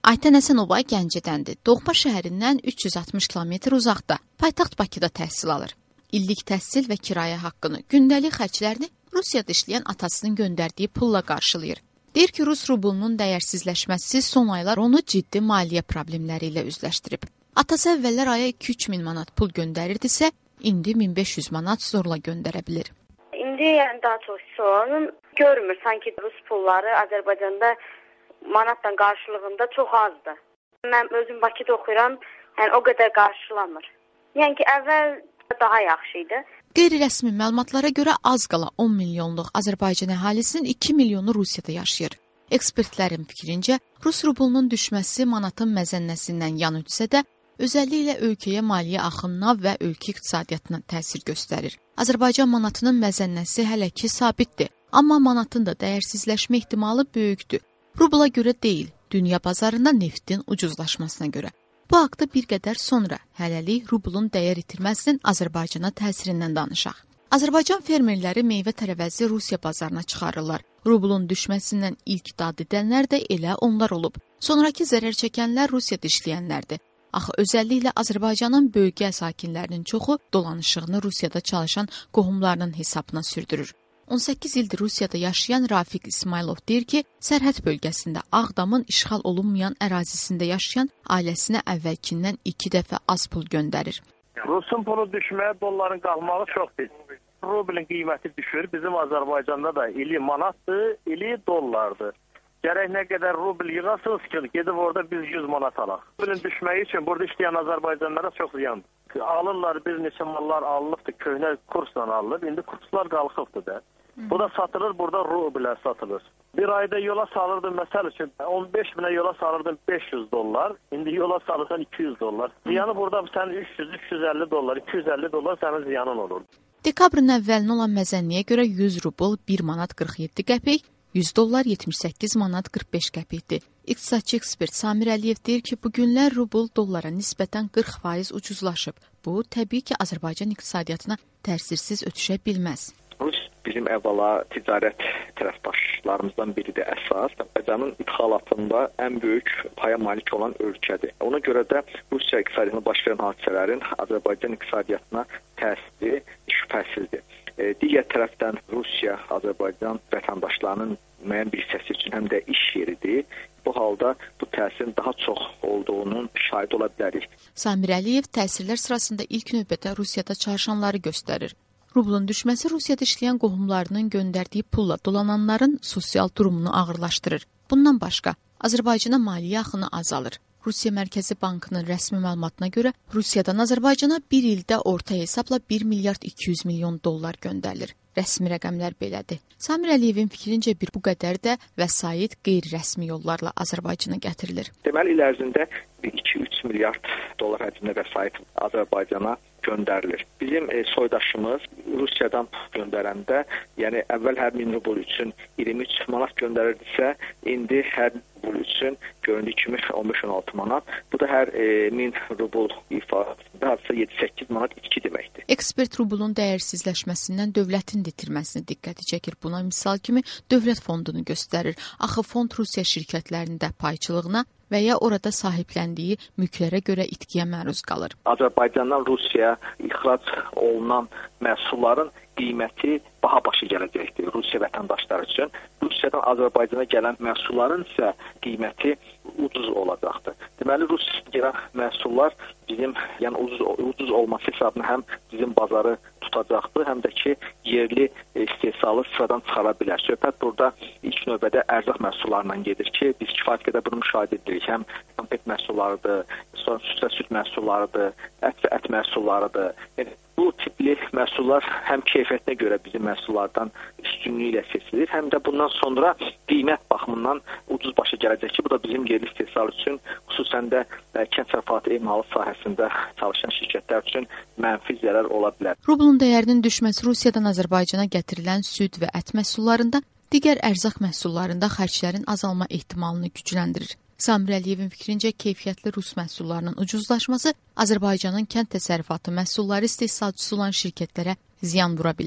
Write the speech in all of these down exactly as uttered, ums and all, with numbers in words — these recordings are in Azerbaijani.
Aytən Həsənova Gəncədəndir. Doğma şəhərindən üç yüz altmış kilometr uzaqda. Paytaxt Bakıda təhsil alır. İllik təhsil və kirayə haqqını, gündəlik xərclərini Rusiyada işləyən atasının göndərdiyi pulla qarşılayır. Deyir ki, Rus rublunun dəyərsizləşməsi son aylar onu ciddi maliyyə problemləri ilə üzləşdirib. Atası əvvəllər aya iki üç min manat pul göndərirdisə, indi min beş yüz manat zorla göndərə bilir. İndi yəni daha çox sorun görmür. Sanki Rus pulları Azərbaycanda manatla qarşılığında çox azdır. Mən özüm Bakıda oxuyuram, yəni o qədər qarşılamır. Yəni ki, əvvəl daha yaxşı idi. Qeyri-rəsmi məlumatlara görə az qala on milyonluq Azərbaycan əhalisinin iki milyonu Rusiyada yaşayır. Ekspertlərin fikrincə, Rus rublunun düşməsi manatın məzənnəsindən yan ötsə də, özəlliklə ölkəyə maliyyə axınına və ölkə iqtisadiyyatına təsir göstərir. Azərbaycan manatının məzənnəsi hələ ki sabitdir, amma manatın da dəyərsizləşmə ehtimalı böyükdür. Rubla görə deyil, dünya bazarında neftin ucuzlaşmasına görə. Bu haqda bir qədər sonra hələlik rublun dəyər itirməsinin Azərbaycana təsirindən danışaq. Azərbaycan fermerləri meyvə tərəvəzi Rusiya bazarına çıxarırlar. Rublun düşməsindən ilk dad edənlər də elə onlar olub. Sonrakı zərər çəkənlər Rusiyada işləyənlərdir. Axı özəlliklə Azərbaycanın bölgə sakinlərinin çoxu dolanışığını Rusiyada çalışan qohumlarının hesabına sürdürür. on səkkiz ildir Rusiyada yaşayan Rafiq İsmailov deyir ki, sərhəd bölgəsində Ağdamın işğal olunmayan ərazisində yaşayan ailəsinə əvvəlkindən iki dəfə az pul göndərir. Rusun pulu düşməyə, dolların qalmağı çox tez. Rublin qiyməti düşür. Bizim Azərbaycanda da ili manatdır, ili dollardır. Gərək nə qədər rubl yığasınız ki, gedib orada biz yüz manat alaq. Rublin düşməyi üçün burada işləyən Azərbaycanlara çox ziyandır. Alırlar, bir neçə mallar alınıbdır, köhnə kursla alınıb, indi kurslar qalxıbdır da. Bu da satılır, burada rublə satılır. Bir ayda yola salırdım, məsəl üçün on beş minə yola salırdım beş yüz dollar, indi yola salırsan iki yüz dollar. Ziyanı burada sənin üç yüz üç yüz əlli dollar, iki yüz əlli dollar sənin ziyanın olur. Dekabrın əvvəlinə olan məzənniyə görə yüz rubl bir manat qırx yeddi qəpik, yüz dollar yetmiş səkkiz manat qırx beş qəpikdir. İqtisadçı ekspert Samir Əliyev deyir ki, bu günlər rubl dollara nisbətən qırx faiz ucuzlaşıb. Bu, təbii ki, Azərbaycan iqtisadiyyatına təsirsiz ötüşə bilməz. Bizim əvvəla ticarət tərəfdaşlarımızdan biridir əsas. Azərbaycanın ixalatında ən böyük paya malik olan ölkədir. Ona görə də Rusiya iqtisadiyyatına baş verən hadisələrin Azərbaycan iqtisadiyyatına təsiri şübhəsizdir. E, digər tərəfdən Rusiya Azərbaycan vətəndaşlarının müəyyən bir hissəsi üçün həm də iş yeridir. Bu halda bu təsirin daha çox olduğunun şahid ola bilərik. Samir Əliyev təsirlər sırasında ilk növbədə Rusiyada çalışanları göstərir. Rublun düşməsi Rusiyada işləyən qohumlarının göndərdiyi pulla dolananların sosial durumunu ağırlaşdırır. Bundan başqa, Azərbaycana maliyyə axını azalır. Rusiya Mərkəzi Bankının rəsmi məlumatına görə Rusiyadan Azərbaycana bir ildə orta hesabla bir milyard iki yüz milyon dollar göndərilir. Rəsmi rəqəmlər belədir. Samir Əliyevin fikrincə bir bu qədər də vəsait qeyri-rəsmi yollarla Azərbaycana gətirilir. Deməli, il ərzində iki üç milyard dollar həcmində vəsait Azərbaycana göndərilir. Bizim e, soydaşımız Rusiyadan göndərəndə, yəni əvvəl hər min rubl üçün iyirmi üç manat göndərirdisə, indi hər rubl üçün göründüyü kimi on beş on altı manat. Bu da hər e, min rubl ifadəsində hadisə yeddi səkkiz manat itki deməkdir. Ekspert rublun dəyərsizləşməsindən dövlətin itirməsini diqqəti çəkir. Buna misal kimi dövlət fondunu göstərir. Axı fond Rusiya şirkətlərində payçılığına və ya orada sahibləndiyi mülklərə görə itkiyə məruz qalır. Azərbaycandan Rusiyaya ixrac olunan məhsulların qiyməti baha başa gələcəkdir Rusiya vətəndaşları üçün. Rusiyadan Azərbaycana gələn məhsulların isə qiyməti ucuz olacaqdır. Deməli, Rusiyadan gələn məhsullar bizim, yəni ucuz, ucuz olması hesabına həm bizim bazarı tutacaqdır, həm də ki, yerli istehsalı sıradan çıxara bilər. Söhbət burada ilk növbədə ərzaq məhsullarından gedir ki, biz kifayət qədər bunu müşahidə edirik. Həm konfet məhsullarıdır, sonra süd və süd məhsullarıdır, ət və ət məhsullarıdır. Yəni, bu tipli məhsullar həm keyfiyyətinə görə bizim məhsullardan üstünlüklə seçilir, həm də bundan sonra qiymət baxımından ucuz başa gələcək ki, bu da bizim yerli istehsal üçün, xüsusən də kənd təsərrüfatı emalı sahəsində çalışan şirkətlər üçün mənfi zərər ola bilər. Rublun dəyərinin düşməsi Rusiyadan Azərbaycana gətirilən süd və ət məhsullarında, digər ərzaq məhsullarında xərclərin azalma ehtimalını gücləndirir. Samir Əliyevin fikrincə keyfiyyətli Rus məhsullarının ucuzlaşması Azərbaycanın kənd təsərrüfatı məhsulları istehsalçısı olan şirkətlərə ziyan vura bilər.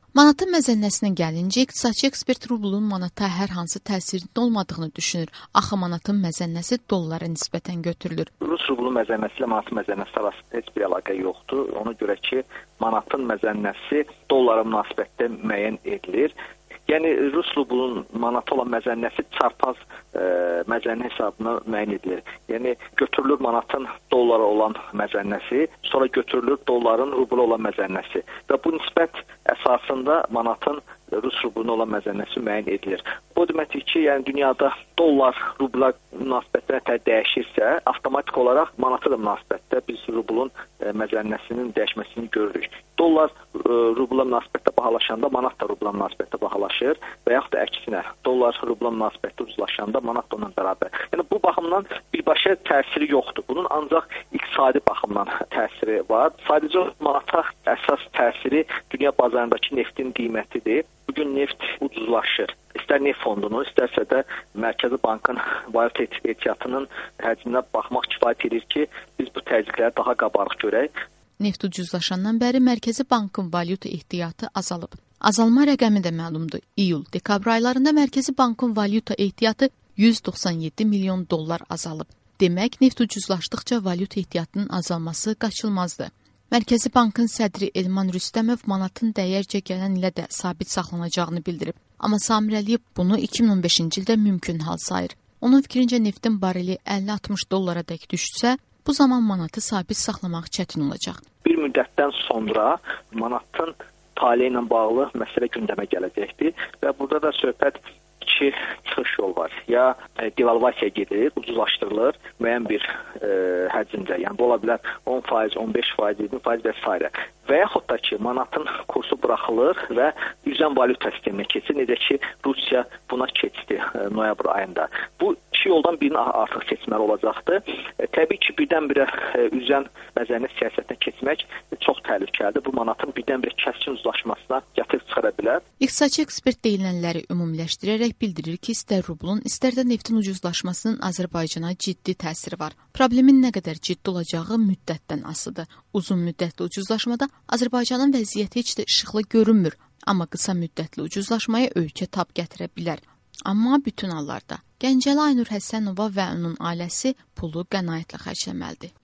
Manatın məzənnəsinə gəlincə, iqtisadçı ekspert rublun manata hər hansı təsirinin olmadığını düşünür. Axı manatın məzənnəsi dollara nisbətən götürülür. Rus rublu məzənnəsi ilə manatın məzənnəsi arasında heç bir əlaqə yoxdur. Ona görə ki, manatın məzənnəsi dollara münasibətdə müəyyən edilir. Yəni Rus rublunun manata olan məzənnəsi çarpaz e, məzənnə hesabına müəyyən edilir. Yəni götürülür manatın dollara olan məzənnəsi, sonra götürülür dolların rubla olan məzənnəsi və bu nisbət əsasında manatın Rus rubluna olan məzənnəsi müəyyən edilir. Bu deməkdir ki, yəni dünyada dollar rubla münasibəti nətər dəyişirsə, avtomatik olaraq manata da münasibətdə biz rublun e, məzənnəsinin dəyişməsini görürük. Dollar e, rubla münasibətdə bahalaşanda manat da rubla münasibətdə bahalaşır və yaxud da əksinə, dollar rubla münasibətdə ucuzlaşanda manat da onunla bərabər. Yəni bu baxımdan birbaşa təsiri yoxdur. Bunun ancaq iqtisadi baxımdan təsiri var. Sadəcə manata əsas təsiri dünya bazarındakı neftin qiymətidir. Bugün neft ucuzlaşır. İstər neft fondunu, istərsə də Mərkəzi Bankın valyuta ehtiyatının həcminə baxmaq kifayət edir ki, biz bu təzyiqləri daha qabarıq görək. Neft ucuzlaşandan bəri Mərkəzi Bankın valyuta ehtiyatı azalıb. Azalma rəqəmi də məlumdur. İyul-dekabr aylarında Mərkəzi Bankın valyuta ehtiyatı yüz doxsan yeddi milyon dollar azalıb. Demək, neft ucuzlaşdıqca valyuta ehtiyatının azalması qaçılmazdır. Mərkəzi Bankın sədri Elman Rüstəmov manatın dəyərcə gələn ilə də sabit saxlanacağını bildirib. Amma Samir Əliyev bunu iki min on beşinci ildə mümkün hal sayır. Onun fikrincə neftin bareli əlli altmış dollara dək düşsə, bu zaman manatı sabit saxlamaq çətin olacaq. Bir müddətdən sonra manatın taleyi ilə bağlı məsələ gündəmə gələcəkdir və burada da söhbət iki çıxış yol var. Ya e, devalvasiya gedir, ucuzlaşdırılır müəyyən bir e, həcmdə. Yəni bu ola bilər on faiz, on beş faiz, iyirmi faiz və s. Və yaxud da ki, manatın kursu buraxılır və üzən valyuta sisteminə keçir. Necə ki, Rusiya buna keçdi e, noyabr ayında. Bu iki yoldan birini artıq seçməli olacaqdır. E, təbii ki, birdən-birə e, üzən məzənnə siyasətinə keçmək e, çox təhlükəlidir. Bu manatın birdən-birə kəskin uzlaşmasına gətirib çıxara bilər. İqtisadçı ekspert deyilənləri ümumiləşdirərək bildirir ki, istər rublun, istər də neftin ucuzlaşmasının Azərbaycana ciddi təsiri var. Problemin nə qədər ciddi olacağı müddətdən asılıdır. Uzun müddətli ucuzlaşmada Azərbaycanın vəziyyəti heç də işıqlı görünmür, amma qısa müddətli ucuzlaşmaya ölkə tab gətirə bilər. Amma bütün hallarda Gəncəli Aynur Həsənova və onun ailəsi pulu qənaətlə xərcləməlidir.